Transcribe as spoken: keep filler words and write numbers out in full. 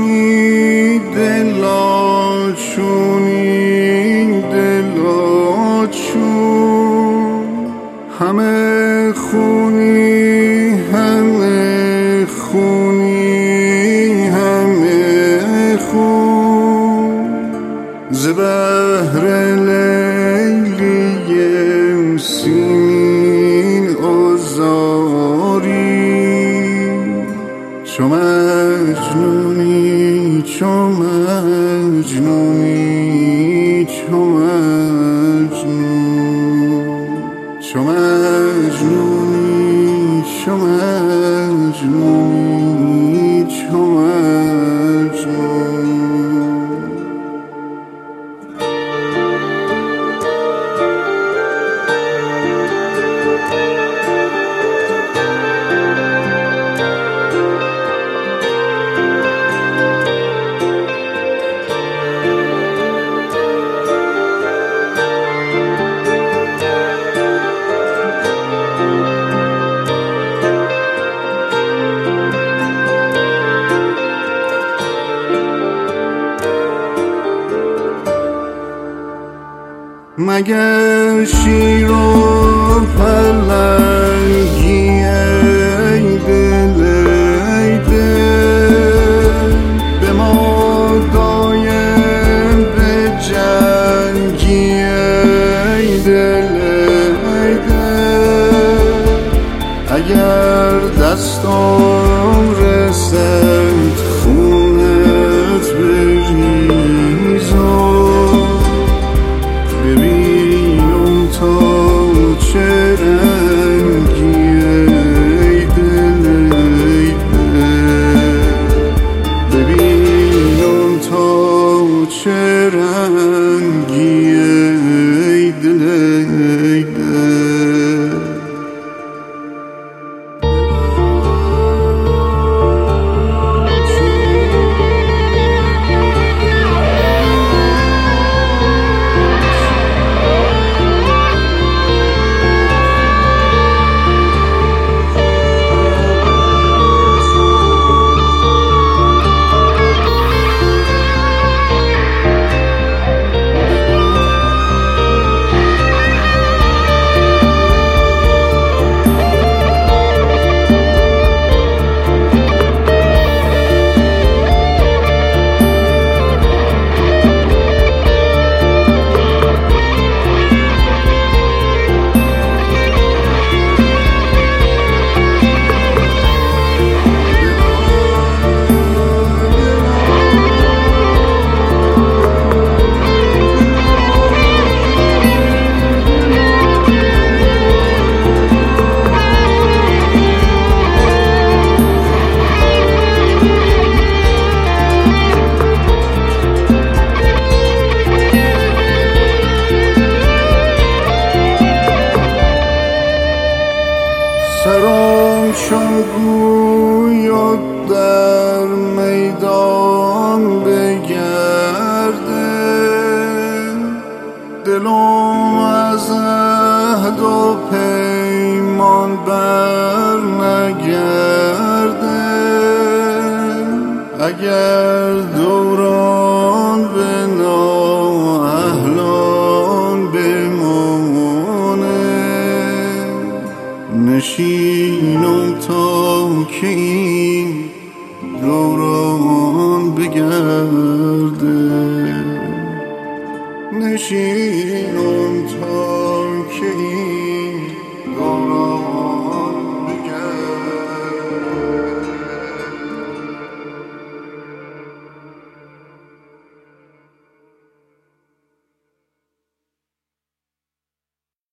چونی دلا چونی دلا چون همه خونی همه خونی همه خون ز بهر لیلی سیمین آزاری چو مجنونی چو مجنونی چو مجنون چو مجنونی چو مجنونی چو مجنون مگر شیر و پلنگی ای دل ای دل به ما دایم به جنگی ای دل ای دل اگر دستم رسد خونت بریزم چه رنگی ای دل ای دل ببینم تا چه رنگی ای دل ای دل سرم چون گویا در میدان بگرده دلم از عهد و پیمان بر نگرده اگر دوران به نااهلان بمانه نشینم تا که این دوران بگرده نشین